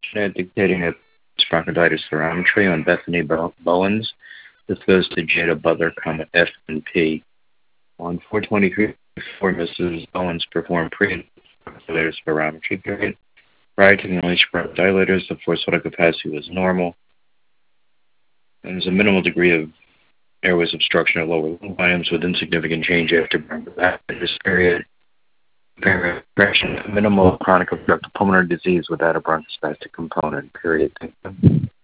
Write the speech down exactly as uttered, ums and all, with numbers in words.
questionnaire dictating a bronchitis spirometry on Bethany Bowens. This goes to Jada Butler, comma F and P. On four twenty-three before Missus Owens performed pre-dilator spirometry period. Prior to the unleashed dilators, the forced vital capacity was normal. And there's a minimal degree of airways obstruction at lower lung volumes with insignificant change after bronchitis period. Depression, minimal chronic obstructive pulmonary disease without a bronchospastic component, period.